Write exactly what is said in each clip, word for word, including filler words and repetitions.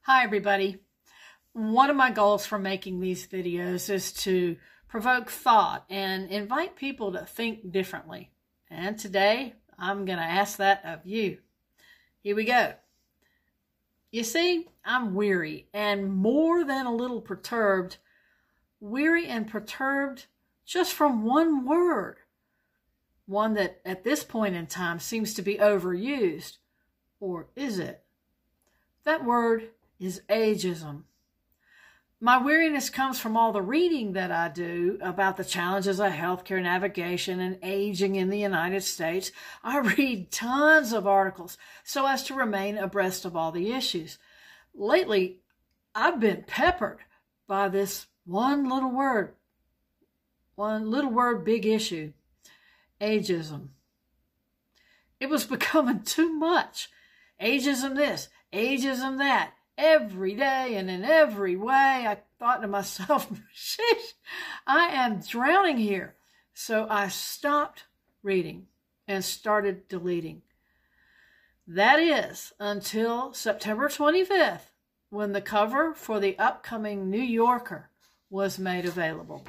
Hi everybody. One of my goals for making these videos is to provoke thought and invite people to think differently. And today I'm going to ask that of you. Here we go. You see, I'm weary and more than a little perturbed. Weary and perturbed just from one word. One that at this point in time seems to be overused. Or is it? That word is ageism. My weariness comes from all the reading that I do about the challenges of healthcare navigation and aging in the United States. I read tons of articles so as to remain abreast of all the issues. Lately, I've been peppered by this one little word, one little word, big issue, ageism. It was becoming too much. Ageism this, ageism that. Every day and in every way, I thought to myself, sheesh, I am drowning here. So I stopped reading and started deleting. That is until September twenty-fifth, when the cover for the upcoming New Yorker was made available.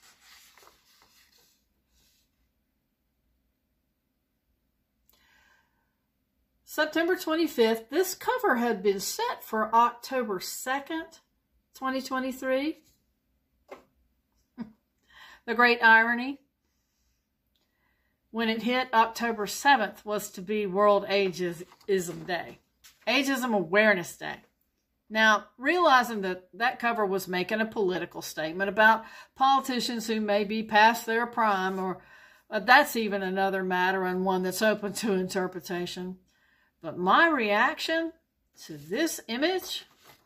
September twenty-fifth, this cover had been set for October second, twenty twenty-three. The great irony, when it hit October seventh, was to be World Ageism Day, Ageism Awareness Day. Now, realizing that that cover was making a political statement about politicians who may be past their prime, or uh, that's even another matter and one that's open to interpretation. But my reaction to this image,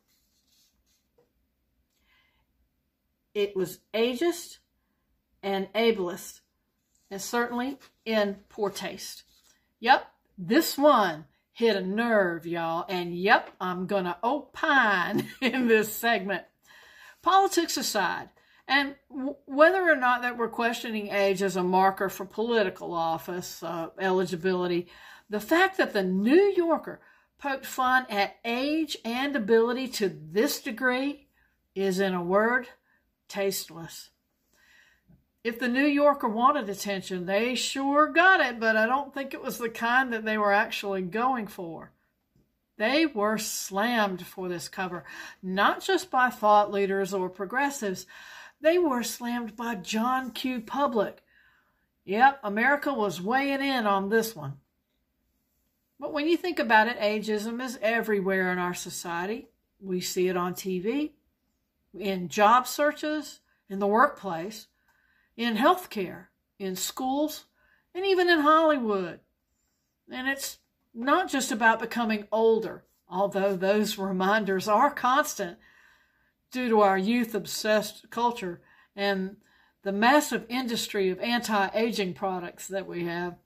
it was ageist and ableist, and certainly in poor taste. Yep, this one hit a nerve, y'all, and yep, I'm gonna opine in this segment. Politics aside, and w whether or not that we're questioning age as a marker for political office uh, eligibility, the fact that the New Yorker poked fun at age and ability to this degree is, in a word, tasteless. If the New Yorker wanted attention, they sure got it, but I don't think it was the kind that they were actually going for. They were slammed for this cover, not just by thought leaders or progressives. They were slammed by John Q. Public. Yep, America was weighing in on this one. But when you think about it, ageism is everywhere in our society. We see it on T V, in job searches, in the workplace, in healthcare, in schools, and even in Hollywood. And it's not just about becoming older, although those reminders are constant due to our youth-obsessed culture and the massive industry of anti-aging products that we have.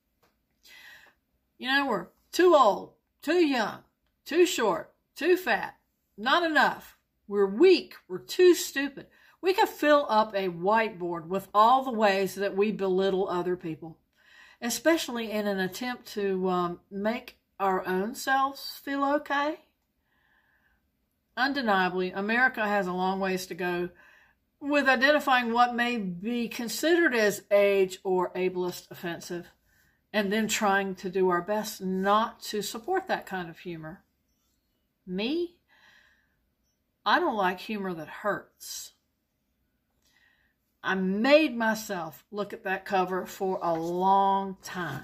You know, we're too old, too young, too short, too fat, not enough. We're weak, we're too stupid. We could fill up a whiteboard with all the ways that we belittle other people, especially in an attempt to um, make our own selves feel okay. Undeniably, America has a long ways to go with identifying what may be considered as age or ableist offensive, and then trying to do our best not to support that kind of humor. Me? I don't like humor that hurts. I made myself look at that cover for a long time.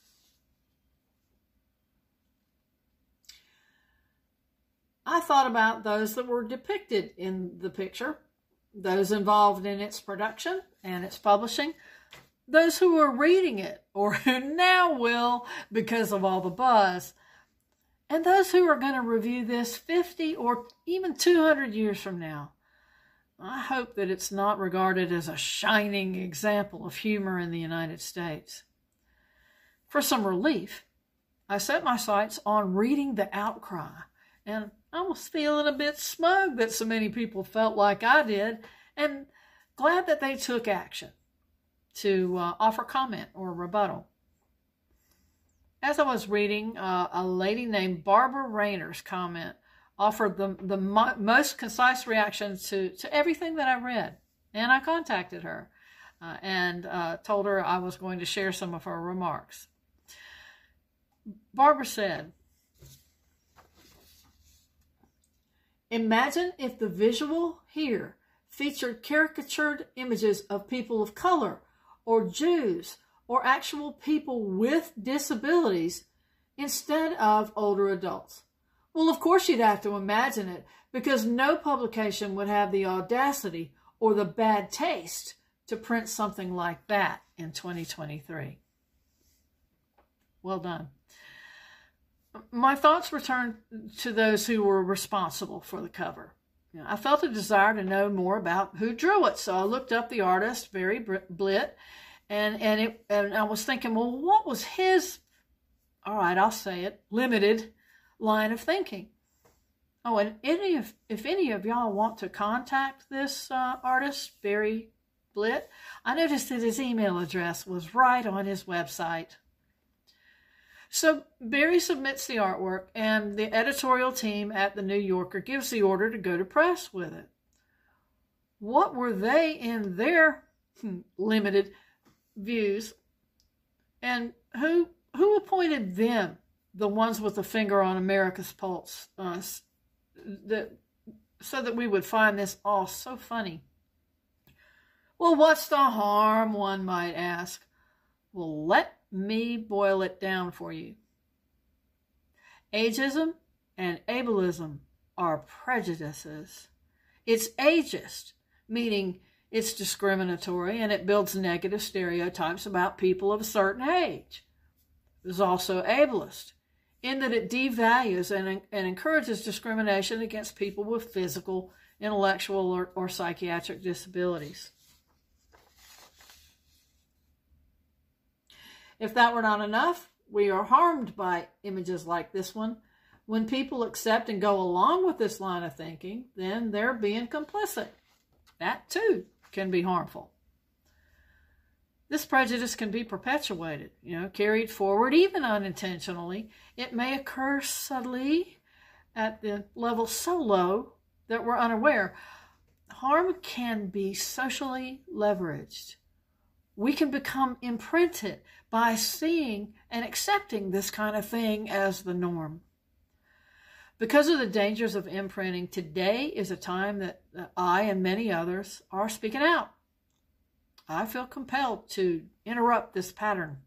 I thought about those that were depicted in the picture, those involved in its production and its publishing, those who are reading it, or who now will because of all the buzz, and those who are going to review this fifty or even two hundred years from now. I hope that it's not regarded as a shining example of humor in the United States. For some relief, I set my sights on reading the outcry, and I was feeling a bit smug that so many people felt like I did, and glad that they took action to uh, offer comment or rebuttal. As I was reading, uh, a lady named Barbara Rayner's comment offered the, the mo most concise reaction to, to everything that I read. And I contacted her uh, and uh, told her I was going to share some of her remarks. Barbara said, "Imagine if the visual here featured caricatured images of people of color or Jews or actual people with disabilities instead of older adults." Well, of course you'd have to imagine it, because no publication would have the audacity or the bad taste to print something like that in twenty twenty-three. Well done. My thoughts returned to those who were responsible for the cover. You know, I felt a desire to know more about who drew it, so I looked up the artist, Barry Blitt, and and it and I was thinking, well, what was his, all right, I'll say it, limited line of thinking? Oh, and any of, if any of y'all want to contact this uh, artist, Barry Blitt, I noticed that his email address was right on his website. So Barry submits the artwork, and the editorial team at the New Yorker gives the order to go to press with it. What were they in their hmm, limited views, and who who appointed them, the ones with the finger on America's pulse, uh, that, so that we would find this all so funny? Well, what's the harm, one might ask? Well, let me boil it down for you. Ageism and ableism are prejudices. It's ageist, meaning it's discriminatory and it builds negative stereotypes about people of a certain age. It's also ableist, in that it devalues and, and encourages discrimination against people with physical, intellectual, or, or psychiatric disabilities. If that were not enough, we are harmed by images like this one. When people accept and go along with this line of thinking, then they're being complicit. That too can be harmful. This prejudice can be perpetuated, you know, carried forward even unintentionally. It may occur subtly at the level so low that we're unaware. Harm can be socially leveraged. We can become imprinted by seeing and accepting this kind of thing as the norm. Because of the dangers of imprinting, today is a time that I and many others are speaking out. I feel compelled to interrupt this pattern.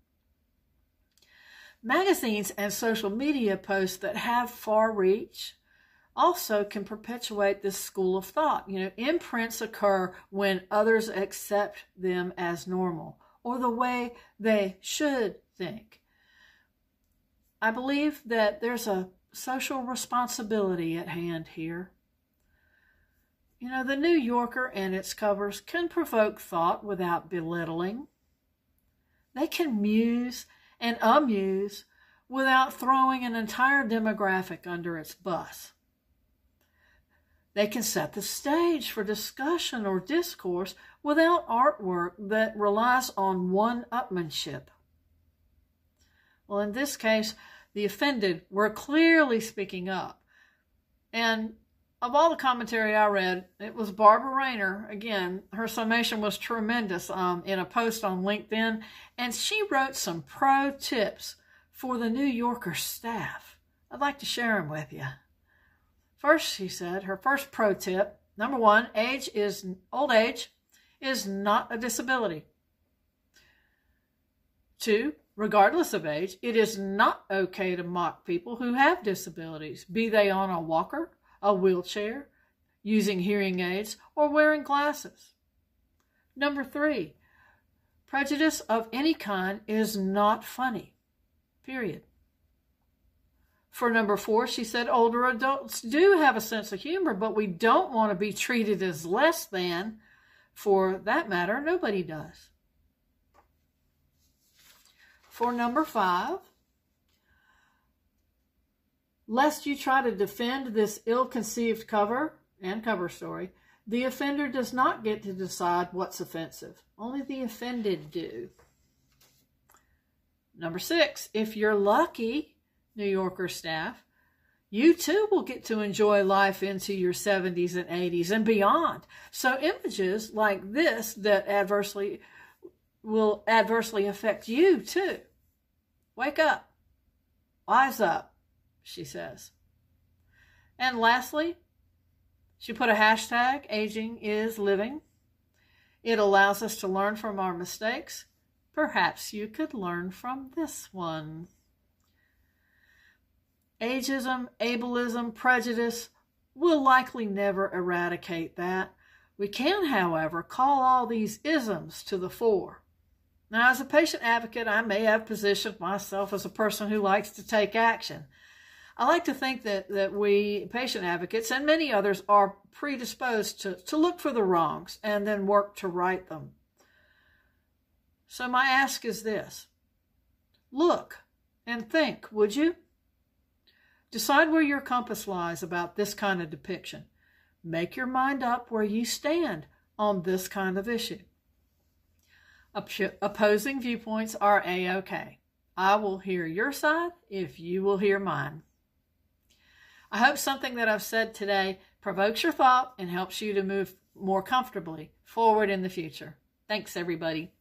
Magazines and social media posts that have far reach also can perpetuate this school of thought. You know, imprints occur when others accept them as normal or the way they should think. I believe that there's a social responsibility at hand here. You know, the New Yorker and its covers can provoke thought without belittling. They can muse and amuse without throwing an entire demographic under its bus. They can set the stage for discussion or discourse without artwork that relies on one-upmanship. Well, in this case, the offended were clearly speaking up. And of all the commentary I read, it was Barbara Rayner. Again, her summation was tremendous um, in a post on LinkedIn, and she wrote some pro tips for the New Yorker staff. I'd like to share them with you. First, she said, her first pro tip, number one, age is, old age is not a disability. Two, regardless of age, it is not okay to mock people who have disabilities, be they on a walker, a wheelchair, using hearing aids, or wearing glasses. Number three, prejudice of any kind is not funny, period. For number four, she said older adults do have a sense of humor, but we don't want to be treated as less than. For that matter, nobody does. For number five, lest you try to defend this ill-conceived cover and cover story, the offender does not get to decide what's offensive. Only the offended do. Number six, if you're lucky, New Yorker staff, you too will get to enjoy life into your seventies and eighties and beyond. So images like this that adversely will adversely affect you too. Wake up. Wise up, she says. And lastly, she put a hashtag, aging is living. It allows us to learn from our mistakes. Perhaps you could learn from this one. Ageism, ableism, prejudice will likely never eradicate that. We can, however, call all these isms to the fore. Now, as a patient advocate, I may have positioned myself as a person who likes to take action. I like to think that, that we, patient advocates, and many others, are predisposed to, to look for the wrongs and then work to right them. So my ask is this. Look and think, would you? Decide where your compass lies about this kind of depiction. Make your mind up where you stand on this kind of issue. Opposing viewpoints are A-okay. I will hear your side if you will hear mine. I hope something that I've said today provokes your thought and helps you to move more comfortably forward in the future. Thanks, everybody.